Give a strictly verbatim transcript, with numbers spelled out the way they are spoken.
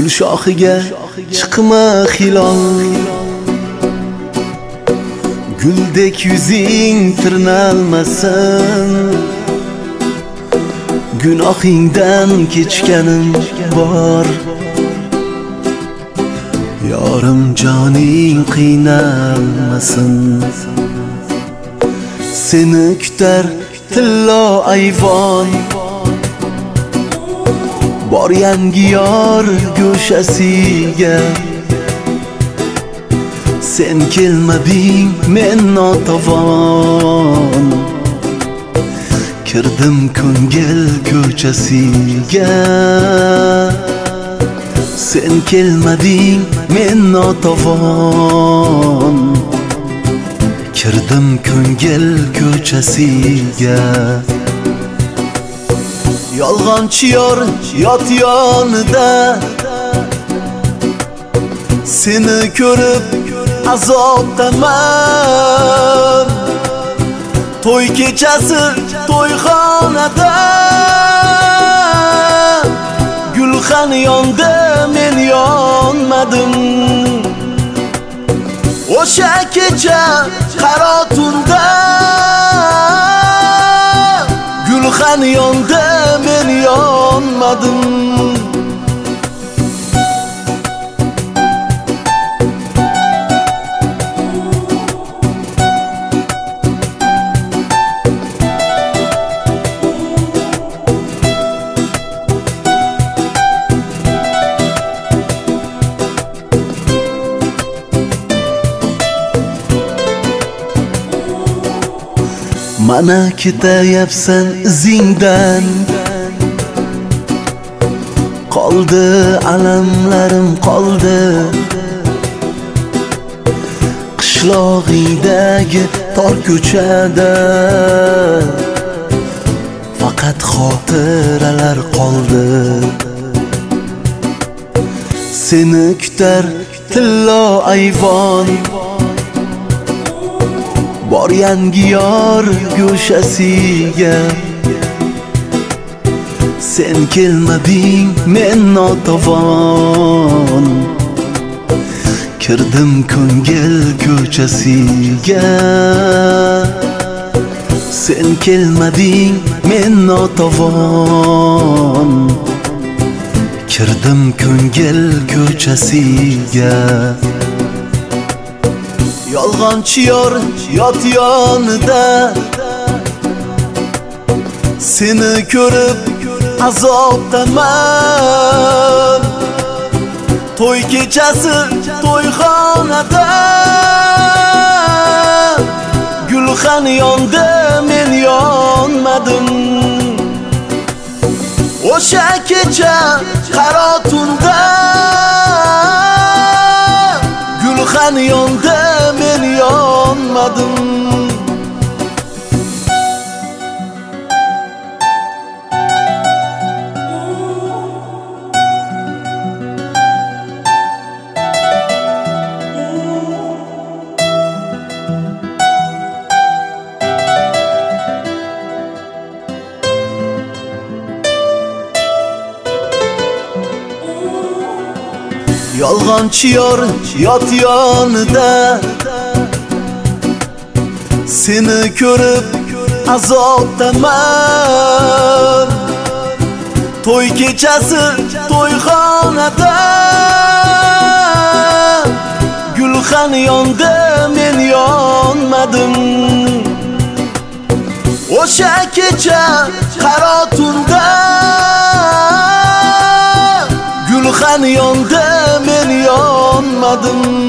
gul shoxiga chiqma hilol, guldek yuzing tirnalmasin. Gunohingdan kechganim bor, yorim joning qiynalmasin. Seni kutar tillo ayvon, bor yangi yor go'shasiga. Sen kelmading men notavon, kirdim ko'ngil ko'chasiga. Sen kelmading men notavon, kirdim ko'ngil ko'chasiga. Yolg'onchi yor yot yonida, seni ko'rib azobdaman. To'y kechasi to'yxonada, gulxan yondi men yonmadim. O'sha kecha qaro tunda, gulxan yondi men yonmadim. Mana ketayapsan izingdan, qoldi alamlarim qoldi. Qishlog'ingdagi tor ko'chada faqat xotiralar qoldi. Seni kutar tillo ayvon, bor yangi yor go'shasiga. Sen kelmading men notavon, kirdim ko'ngil ko'chasiga. Sen kelmading men notavon, kirdim ko'ngil ko'chasiga. Yolg'onchi yor yot yonida, seni ko'rib azobdaman. To'y kechasi to'yxonada, gulxan yondi men yonmadim. O'sha kecha qaro tunda, gulxan yondi men yonmadim. Yolg'onchi yor yot yonida, seni ko'rib azobdaman. To'y kechasi to'yxonada, gulxan yondi men yonmadim. O'sha kecha qaro tunda, gulxan yondi men yonmadim.